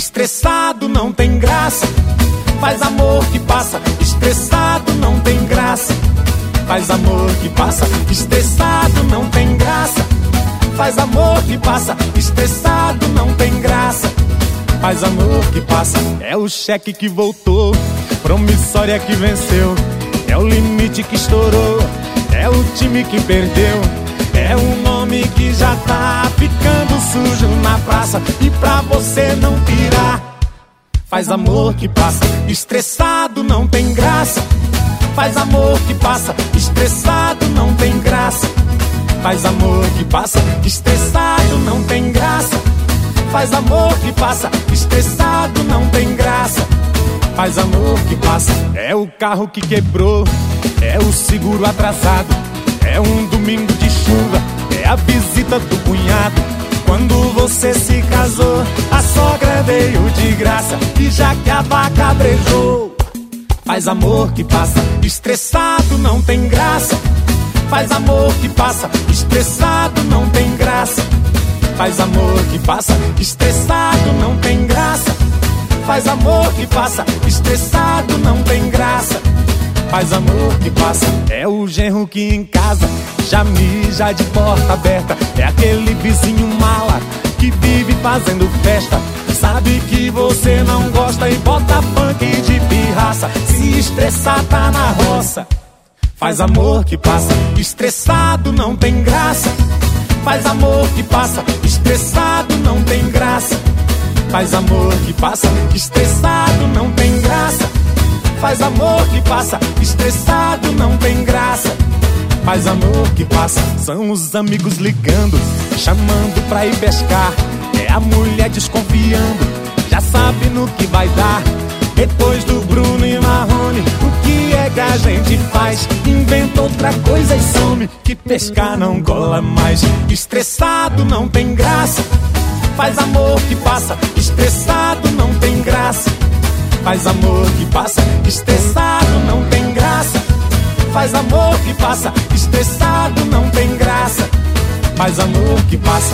estressado não tem graça. Faz amor que passa, estressado não tem graça. Faz amor que passa, estressado não tem graça. Faz amor que passa, estressado não tem graça. Faz amor que passa. É o cheque que voltou, promissória que venceu, é o limite que estourou, é o time que perdeu, é o nome que já tá ficando sujo na praça. E pra você não pirar, faz amor que passa, estressado não tem graça. Faz amor que passa, estressado não tem graça. Faz amor que passa, estressado não tem graça. Faz amor que passa, estressado não tem graça. Faz amor que passa. É o carro que quebrou, é o seguro atrasado, é um domingo de chuva, é a visita do cunhado. Quando você se casou, a sogra veio de graça, e já que a vaca brejou. Faz amor que passa, estressado não tem graça. Faz amor que passa, estressado não tem graça. Faz amor que passa, estressado não tem graça. Faz amor que passa, estressado não tem graça. Faz amor que passa. É o genro que em casa já mija de porta aberta, é aquele vizinho mala que vive fazendo festa. Sabe que você não gosta e bota funk de pirraça. Se estressar tá na roça. Faz amor que passa, estressado não tem graça. Faz amor que passa, estressado não tem graça. Faz amor que passa, estressado não tem graça. Faz amor que passa, estressado não tem graça. Faz amor que passa. São os amigos ligando, chamando pra ir pescar, é a mulher desconfiando, já sabe no que vai dar. Depois do Bruno e Marrone, o que é que a gente faz? Inventa outra coisa e some, que pescar não cola mais. Estressado não tem graça. Faz amor que passa, estressado não tem graça. Faz amor que passa, estressado não tem graça. Faz amor que passa, estressado não tem graça. Faz amor que passa.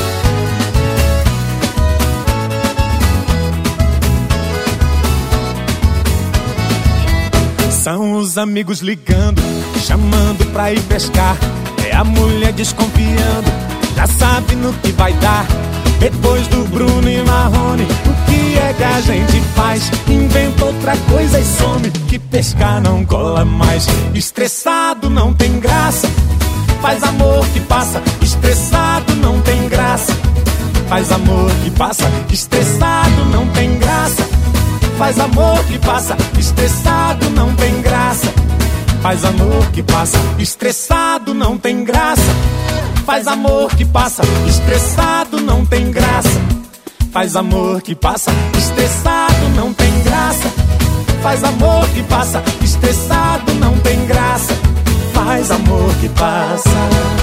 São os amigos ligando, chamando pra ir pescar, é a mulher desconfiando, já sabe no que vai dar. Depois do Bruno e Marrone, o que é que a gente faz? Inventa outra coisa e some, que pescar não cola mais. Estressado não tem graça. Faz amor que passa, estressado não tem graça. Faz amor que passa, estressado não tem graça. Faz amor que passa, estressado não tem graça. Faz amor que passa, estressado não tem graça. Faz amor que passa, estressado não tem graça. Faz amor que passa, estressado não tem graça. Faz amor que passa, estressado não tem graça. Faz amor que passa.